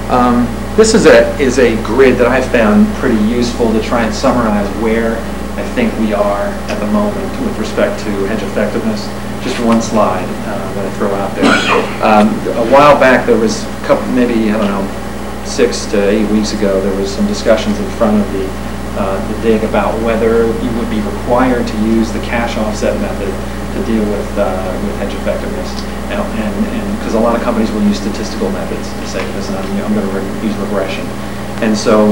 This is a grid that I found pretty useful to try and summarize where I think we are at the moment with respect to hedge effectiveness. Just one slide that I throw out there. A while back, there was a couple, maybe, I don't know, 6 to 8 weeks ago, there was some discussions in front of the DIG about whether you would be required to use the cash offset method to deal with hedge effectiveness. And because a lot of companies will use statistical methods to say, listen, I'm going to use regression. And so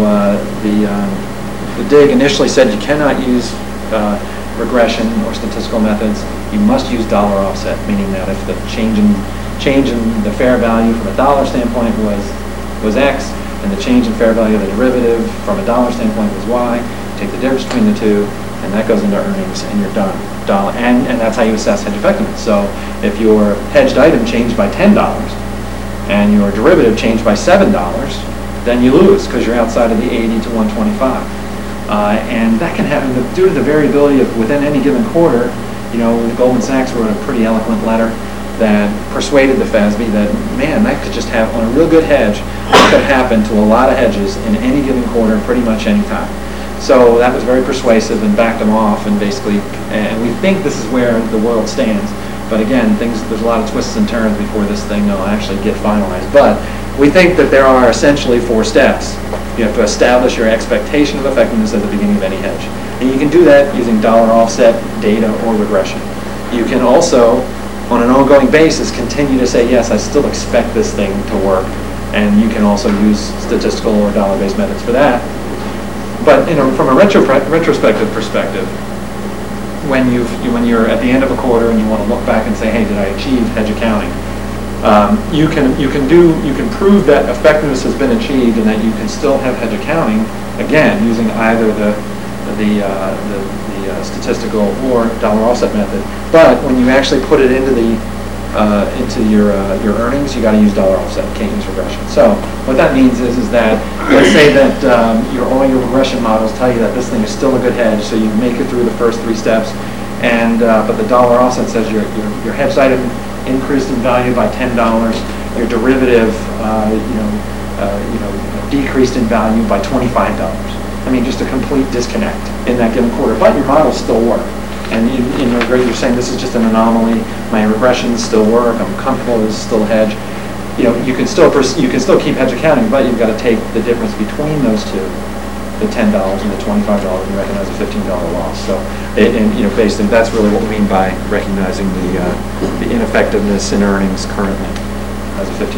the DIG initially said you cannot use regression or statistical methods. You must use dollar offset, meaning that if the change in the fair value from a dollar standpoint was X, and the change in fair value of the derivative from a dollar standpoint was Y, take the difference between the two, and that goes into earnings, and you're done. And that's how you assess hedge effectiveness. So if your hedged item changed by $10 and your derivative changed by $7, then you lose because you're outside of the 80 to 125. And that can happen due to the variability of within any given quarter. You know, Goldman Sachs wrote a pretty eloquent letter that persuaded the FASB that, man, that could just have, on a real good hedge, that could happen to a lot of hedges in any given quarter, pretty much any time. So that was very persuasive and backed them off, and basically, and we think this is where the world stands. But again, there's a lot of twists and turns before this thing will actually get finalized. But we think that there are essentially 4 steps. You have to establish your expectation of effectiveness at the beginning of any hedge. And you can do that using dollar offset, data, or regression. You can also, on an ongoing basis, continue to say, yes, I still expect this thing to work. And you can also use statistical or dollar-based methods for that. But from a retrospective perspective, when you're at the end of a quarter and you want to look back and say, hey, did I achieve hedge accounting? You can prove that effectiveness has been achieved and that you can still have hedge accounting, again, using either the statistical or dollar offset method. But when you actually put it into your earnings, you got to use dollar offset. You can't use regression. So what that means is that, let's say that all your regression models tell you that this thing is still a good hedge, so you make it through the first 3 steps, and but the dollar offset says your hedged item increased in value by $10, your derivative decreased in value by $25. I mean, just a complete disconnect in that given quarter, but your models still work. And you're saying this is just an anomaly. My regressions still work. I'm comfortable. This is still a hedge. You can still keep hedge accounting, but you've got to take the difference between those two, the $10 and the $25, and recognize a $15 loss. So, basically, that's really what we mean by recognizing the ineffectiveness in earnings currently as a $15